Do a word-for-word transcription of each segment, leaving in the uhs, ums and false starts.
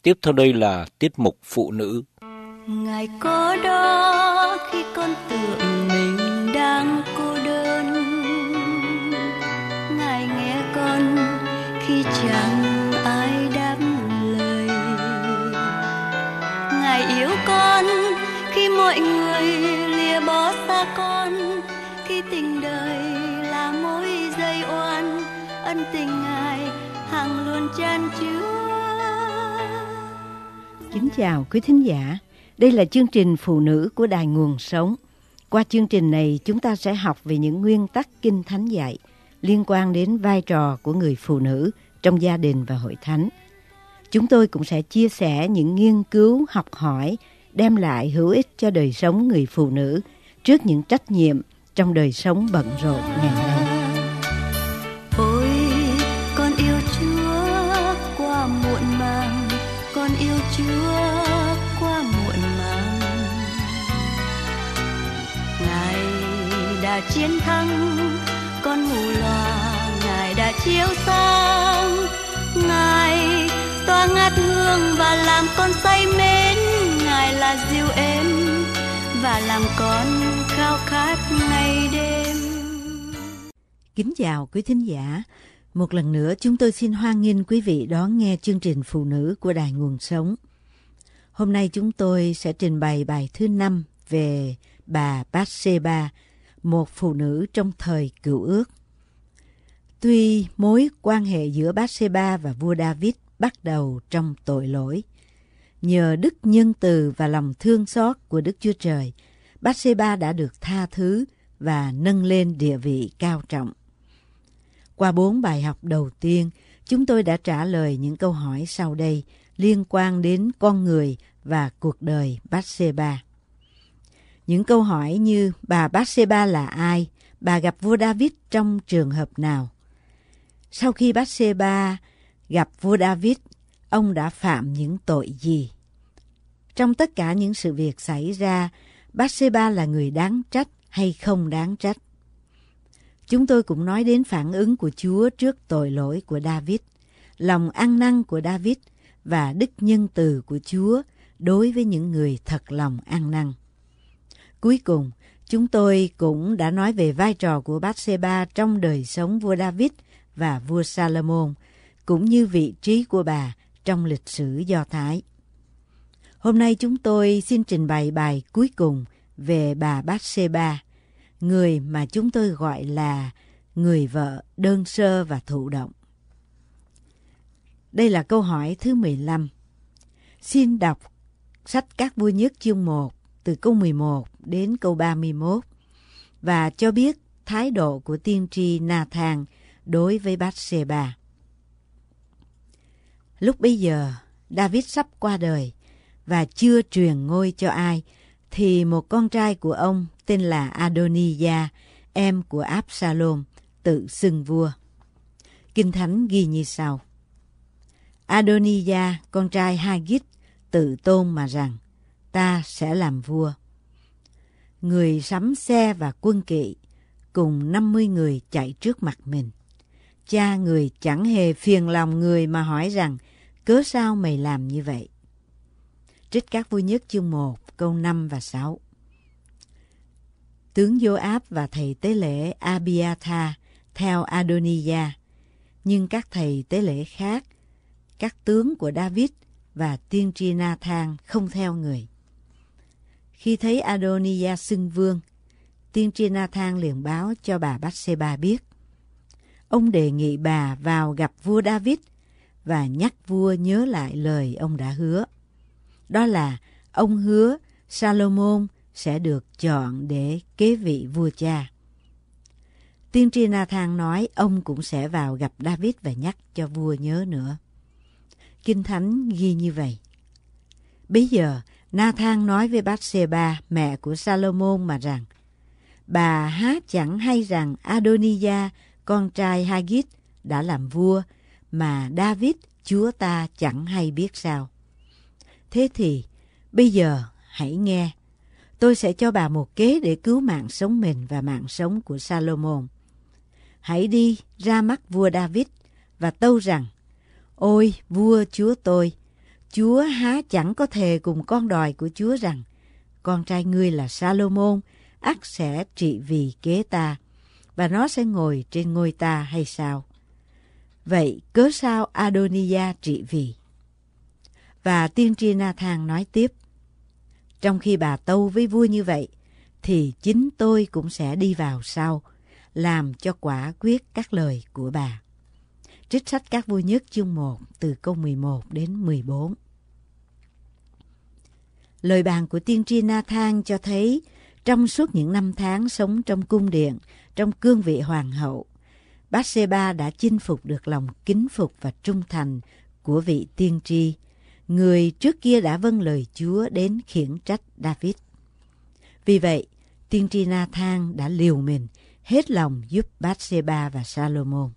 Tiếp theo đây là tiết mục phụ nữ. Ngài có đó khi con tưởng mình đang cô đơn, Ngài nghe con khi chẳng ai đáp lời, Ngài yêu con khi mọi người lìa bỏ xa con, khi tình đời là mối dây oan, ân tình Ngài hằng luôn chan chứa. Kính chào quý thính giả, đây là chương trình Phụ nữ của Đài Nguồn Sống. Qua chương trình này chúng ta sẽ học về những nguyên tắc Kinh Thánh dạy liên quan đến vai trò của người phụ nữ trong gia đình và hội thánh. Chúng tôi cũng sẽ chia sẻ những nghiên cứu học hỏi đem lại hữu ích cho đời sống người phụ nữ trước những trách nhiệm trong đời sống bận rộn ngày nay. Ôi, con yêu Chúa qua muộn màng, con yêu Chúa qua muộn màng. Ngài đã chiến thắng, con mù lòa, Ngài đã chiếu sáng. Ngài tỏa ngát hương và làm con say mến, Ngài là dịu êm và làm con khao khát ngày đêm. Kính chào quý thính giả. Một lần nữa chúng tôi xin hoan nghênh quý vị đón nghe chương trình Phụ nữ của Đài Nguồn Sống. Hôm nay chúng tôi sẽ trình bày bài thứ năm về bà Bát-sê-ba, một phụ nữ trong thời Cựu Ước. Tuy mối quan hệ giữa Bát-sê-ba và vua David bắt đầu trong tội lỗi, nhờ đức nhân từ và lòng thương xót của Đức Chúa Trời, Bát-sê-ba đã được tha thứ và nâng lên địa vị cao trọng. Qua bốn bài học đầu tiên, chúng tôi đã trả lời những câu hỏi sau đây liên quan đến con người và cuộc đời Bát-sê-ba. Những câu hỏi như bà Bát-sê-ba là ai? Bà gặp vua David trong trường hợp nào? Sau khi Bát-sê-ba gặp vua David, ông đã phạm những tội gì? Trong tất cả những sự việc xảy ra, Bát-sê-ba là người đáng trách hay không đáng trách? Chúng tôi cũng nói đến phản ứng của Chúa trước tội lỗi của David, lòng ăn năn của David và đức nhân từ của Chúa đối với những người thật lòng ăn năn. Cuối cùng, chúng tôi cũng đã nói về vai trò của Bát-sê-ba trong đời sống vua David và vua Sa-lô-môn, cũng như vị trí của bà trong lịch sử Do Thái. Hôm nay chúng tôi xin trình bày bài cuối cùng về bà Bát-sê-ba, người mà chúng tôi gọi là người vợ đơn sơ và thụ động. Đây là câu hỏi thứ mười lăm. Xin đọc sách Các Vua Nhất chương một từ câu mười một đến câu ba mươi mốt và cho biết thái độ của tiên tri Na-thang đối với Bát-sê-ba. Lúc bấy giờ, David sắp qua đời và chưa truyền ngôi cho ai, thì một con trai của ông tên là Adonijah, em của Absalom, tự xưng vua. Kinh Thánh ghi như sau. Adonijah, con trai Haggit, tự tôn mà rằng, ta sẽ làm vua. Người sắm xe và quân kỵ, cùng năm mươi người chạy trước mặt mình. Cha người chẳng hề phiền lòng người mà hỏi rằng, cớ sao mày làm như vậy? Trích Các Vua Nhất chương một, câu năm và sáu. Tướng Giô-áp và thầy tế lễ Abiathar theo Adonijah, nhưng các thầy tế lễ khác, các tướng của David và tiên tri Na-thang không theo người. Khi thấy Adonijah xưng vương, tiên tri Na-thang liền báo cho bà Bát-sê-ba biết. Ông đề nghị bà vào gặp vua David và nhắc vua nhớ lại lời ông đã hứa. Đó là ông hứa Sa-lô-môn sẽ được chọn để kế vị vua cha. Tiên tri Na-thang nói ông cũng sẽ vào gặp David và nhắc cho vua nhớ nữa. Kinh Thánh ghi như vậy. Bấy giờ Na-thang nói với Bát-sê-ba, mẹ của Sa-lô-môn mà rằng, bà há chẳng hay rằng Adonijah, con trai Haggit, đã làm vua, mà David, chúa ta chẳng hay biết sao. Thế thì, bây giờ hãy nghe, tôi sẽ cho bà một kế để cứu mạng sống mình và mạng sống của Sa-lô-môn. Hãy đi ra mắt vua David và tâu rằng, ôi vua chúa tôi, Chúa há chẳng có thề cùng con đòi của Chúa rằng, con trai ngươi là Sa-lô-môn, ắt sẽ trị vì kế ta, và nó sẽ ngồi trên ngôi ta hay sao? Vậy cớ sao Adonijah trị vì? Và tiên tri Na-thang nói tiếp, trong khi bà tâu với vua như vậy, thì chính tôi cũng sẽ đi vào sau, làm cho quả quyết các lời của bà. Trích sách Các Vua Nhất chương một từ câu mười một đến mười bốn. Lời bàn của tiên tri Na-thang cho thấy trong suốt những năm tháng sống trong cung điện, trong cương vị hoàng hậu, Bát-sê-ba đã chinh phục được lòng kính phục và trung thành của vị tiên tri, người trước kia đã vâng lời Chúa đến khiển trách David. Vì vậy, tiên tri Na-thang đã liều mình hết lòng giúp Bát-sê-ba và Sa-lô-môn.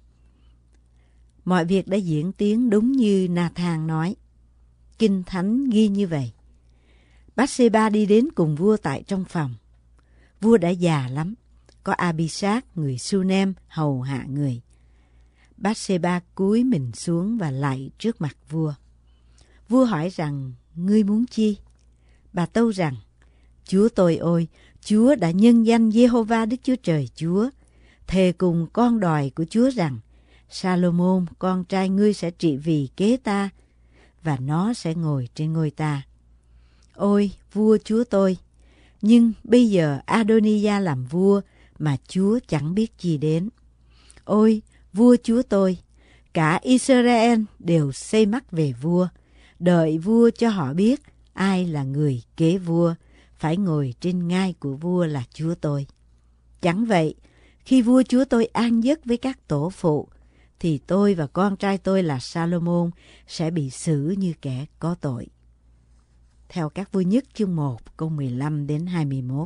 Mọi việc đã diễn tiến đúng như Na-thang nói. Kinh Thánh ghi như vậy. Bát-sê-ba đi đến cùng vua tại trong phòng. Vua đã già lắm, có A-bi-sát người Su-nem hầu hạ người. Bát-sê-ba cúi mình xuống và lạy trước mặt vua. Vua hỏi rằng, ngươi muốn chi? Bà tâu rằng, Chúa tôi ôi, Chúa đã nhân danh Giê-hô-va Đức Chúa Trời Chúa, thề cùng con đòi của Chúa rằng, Sa-lô-môn con trai ngươi sẽ trị vì kế ta, và nó sẽ ngồi trên ngôi ta. Ôi vua chúa tôi, nhưng bây giờ Adonijah làm vua mà Chúa chẳng biết gì đến. Ôi vua chúa tôi, cả Israel đều xây mắt về vua, đợi vua cho họ biết ai là người kế vua, phải ngồi trên ngai của vua là chúa tôi. Chẳng vậy, khi vua chúa tôi an giấc với các tổ phụ, thì tôi và con trai tôi là Sa-lô-môn sẽ bị xử như kẻ có tội. Theo Các Vua Nhất chương một câu mười lăm đến hai mươi mốt.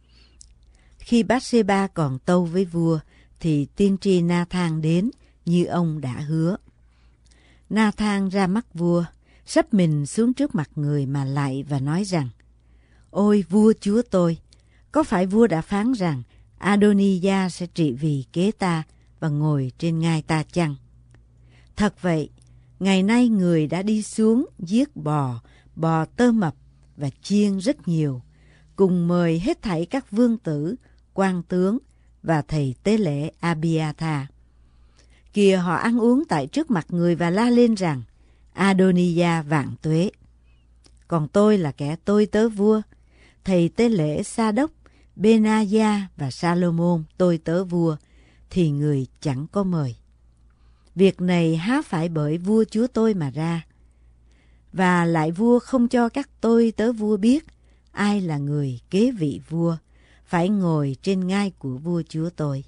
Khi Bát-sê-ba còn tâu với vua, thì tiên tri Na-thang đến như ông đã hứa. Na-thang ra mắt vua, sắp mình xuống trước mặt người mà lạy và nói rằng, ôi vua chúa tôi, có phải vua đã phán rằng Adonijah sẽ trị vì kế ta và ngồi trên ngai ta chăng? Thật vậy, ngày nay người đã đi xuống giết bò, bò tơ mập và chiên rất nhiều, cùng mời hết thảy các vương tử, quan tướng và thầy tế lễ Abiathar. Kìa họ ăn uống tại trước mặt người và la lên rằng, Adonijah vạn tuế. Còn tôi là kẻ tôi tớ vua, thầy tế lễ Sa-đốc, Bê-na-gia và Sa-lô-môn tôi tớ vua, thì người chẳng có mời. Việc này há phải bởi vua chúa tôi mà ra. Và lại vua không cho các tôi tớ vua biết ai là người kế vị vua, phải ngồi trên ngai của vua chúa tôi.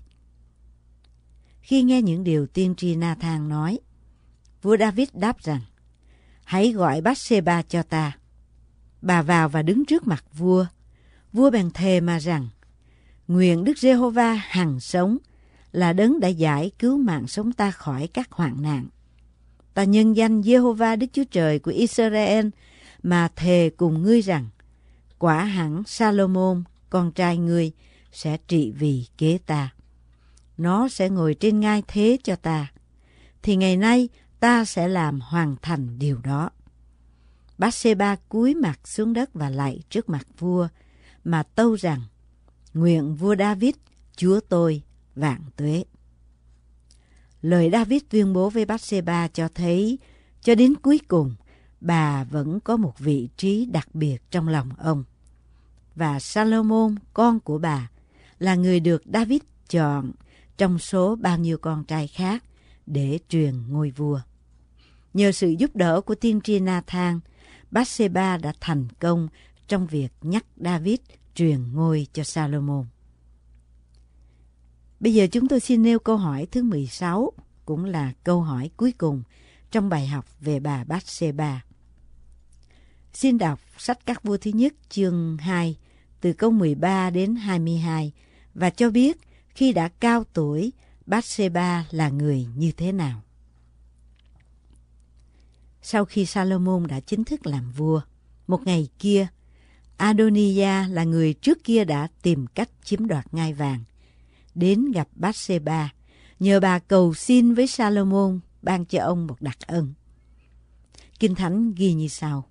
Khi nghe những điều tiên tri Na-thang nói, vua David đáp rằng, hãy gọi Bát-sê-ba cho ta. Bà vào và đứng trước mặt vua. Vua bèn thề mà rằng, nguyện Đức Giê-hô-va hằng sống, là đấng đã giải cứu mạng sống ta khỏi các hoạn nạn. Ta nhân danh Giê-hô-va Đức Chúa Trời của Israel mà thề cùng ngươi rằng, quả hẳn Sa-lô-môn con trai ngươi sẽ trị vì kế ta. Nó sẽ ngồi trên ngai thế cho ta, thì ngày nay ta sẽ làm hoàn thành điều đó. Bát-sê-ba cúi mặt xuống đất và lạy trước mặt vua, mà tâu rằng, nguyện vua David, chúa tôi, vạn tuế. Lời David tuyên bố với Bát-sê-ba cho thấy, cho đến cuối cùng, bà vẫn có một vị trí đặc biệt trong lòng ông. Và Sa-lô-môn, con của bà, là người được David chọn trong số bao nhiêu con trai khác để truyền ngôi vua. Nhờ sự giúp đỡ của tiên tri Na-thang, Bát-sê-ba đã thành công trong việc nhắc David truyền ngôi cho Sa-lô-môn. Bây giờ chúng tôi xin nêu câu hỏi thứ mười sáu, cũng là câu hỏi cuối cùng trong bài học về bà Bát-sê-ba. Xin đọc sách Các Vua thứ nhất chương hai từ câu mười ba đến hai mươi hai và cho biết khi đã cao tuổi, Bát-sê-ba là người như thế nào. Sau khi Sa-lô-môn đã chính thức làm vua, một ngày kia, Adonijah là người trước kia đã tìm cách chiếm đoạt ngai vàng, đến gặp Bát-sê-ba, nhờ bà cầu xin với Sa-lô-môn ban cho ông một đặc ân. Kinh Thánh ghi như sau.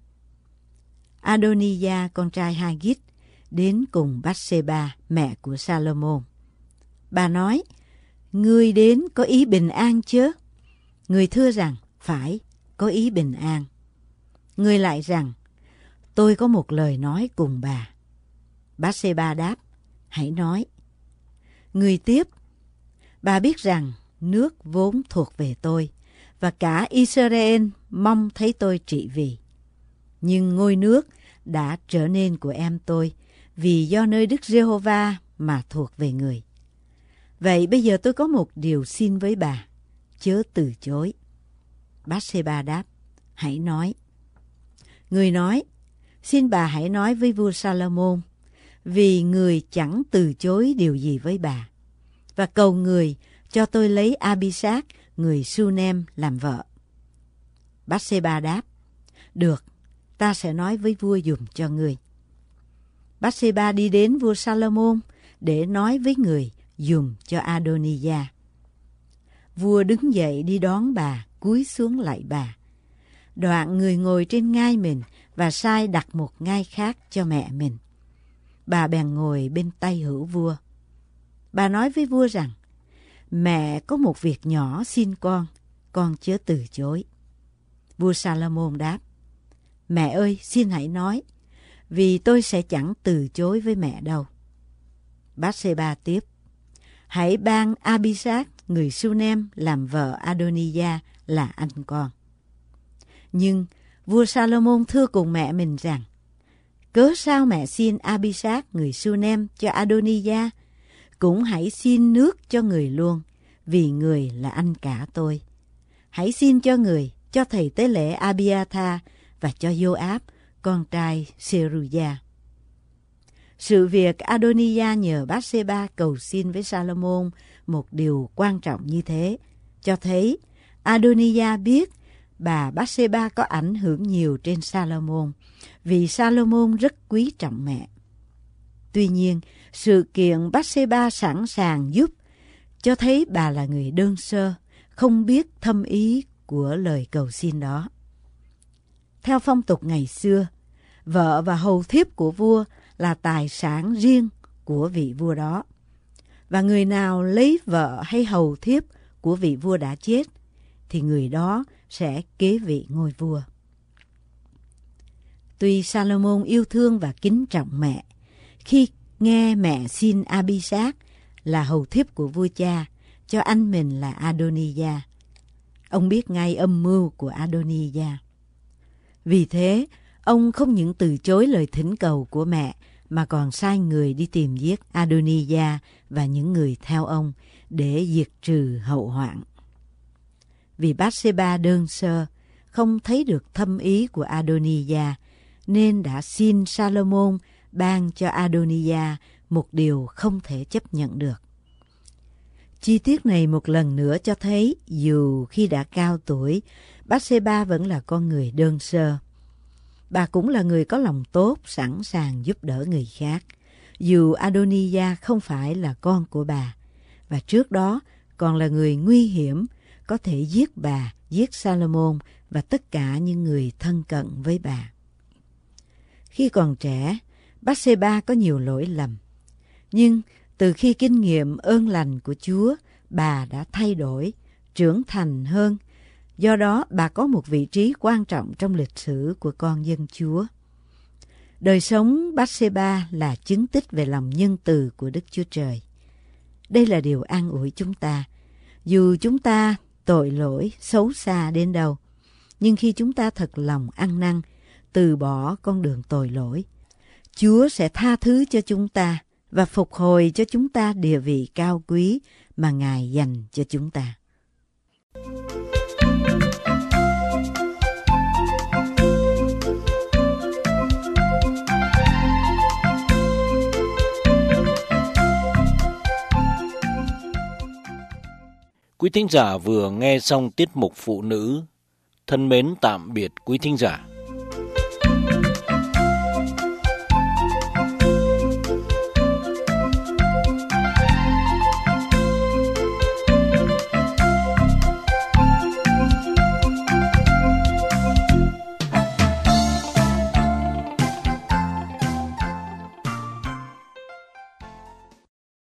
Adonijah con trai Haggit đến cùng Bathsheba mẹ của Salomon. Bà nói, ngươi đến có ý bình an chớ? Người thưa rằng, phải, có ý bình an. Người lại rằng, tôi có một lời nói cùng bà. Bathsheba đáp, hãy nói. Người tiếp, bà biết rằng nước vốn thuộc về tôi, và cả Israel mong thấy tôi trị vì. Nhưng ngôi nước đã trở nên của em tôi, vì do nơi Đức Giê-hô-va mà thuộc về người. Vậy bây giờ tôi có một điều xin với bà, chớ từ chối. Bathsheba đáp, hãy nói. Người nói, xin bà hãy nói với vua Salomon, vì người chẳng từ chối điều gì với bà, và cầu người cho tôi lấy Abisag, người Sunem, làm vợ. Bathsheba đáp, được, ta sẽ nói với vua dùm cho ngươi. Bathsheba đi đến vua Salomon để nói với người dùm cho Adonijah. Vua đứng dậy đi đón bà, cúi xuống lạy bà. Đoạn người ngồi trên ngai mình và sai đặt một ngai khác cho mẹ mình. Bà bèn ngồi bên tay hữu vua. Bà nói với vua rằng, mẹ có một việc nhỏ xin con, con chớ từ chối. Vua Salomon đáp, mẹ ơi, xin hãy nói, vì tôi sẽ chẳng từ chối với mẹ đâu. Bathsheba tiếp, hãy ban Abisag, người Sunem, làm vợ Adonijah là anh con. Nhưng vua Salomon thưa cùng mẹ mình rằng, cớ sao mẹ xin Abisag, người Sunem, cho Adonijah? Cũng hãy xin nước cho người luôn, vì người là anh cả tôi. Hãy xin cho người, cho thầy tế lễ Abiathar và cho Joab, con trai Seruya. Sự việc Adonijah nhờ Bathsheba cầu xin với Salomon một điều quan trọng như thế, cho thấy Adonijah biết bà Bathsheba có ảnh hưởng nhiều trên Salomon, vì Salomon rất quý trọng mẹ. Tuy nhiên, sự kiện Bathsheba sẵn sàng giúp cho thấy bà là người đơn sơ, không biết thâm ý của lời cầu xin đó. Theo phong tục ngày xưa, vợ và hầu thiếp của vua là tài sản riêng của vị vua đó. Và người nào lấy vợ hay hầu thiếp của vị vua đã chết, thì người đó sẽ kế vị ngôi vua. Tuy Salomon yêu thương và kính trọng mẹ, khi nghe mẹ xin Abisag là hầu thiếp của vua cha cho anh mình là Adonijah, ông biết ngay âm mưu của Adonijah. Vì thế, ông không những từ chối lời thỉnh cầu của mẹ, mà còn sai người đi tìm giết Adonijah và những người theo ông để diệt trừ hậu hoạn. Vì Bathsheba đơn sơ, không thấy được thâm ý của Adonijah, nên đã xin Salomon ban cho Adonijah một điều không thể chấp nhận được. Chi tiết này một lần nữa cho thấy dù khi đã cao tuổi, Bathsheba vẫn là con người đơn sơ. Bà cũng là người có lòng tốt, sẵn sàng giúp đỡ người khác, dù Adonijah không phải là con của bà, và trước đó còn là người nguy hiểm, có thể giết bà, giết Salomon và tất cả những người thân cận với bà. Khi còn trẻ, Bathsheba có nhiều lỗi lầm, nhưng từ khi kinh nghiệm ơn lành của Chúa, bà đã thay đổi, trưởng thành hơn. Do đó, bà có một vị trí quan trọng trong lịch sử của con dân Chúa. Đời sống Bathsheba là chứng tích về lòng nhân từ của Đức Chúa Trời. Đây là điều an ủi chúng ta. Dù chúng ta tội lỗi, xấu xa đến đâu, nhưng khi chúng ta thật lòng ăn năn, từ bỏ con đường tội lỗi, Chúa sẽ tha thứ cho chúng ta và phục hồi cho chúng ta địa vị cao quý mà Ngài dành cho chúng ta. Quý thính giả vừa nghe xong tiết mục Phụ Nữ. Thân mến tạm biệt quý thính giả.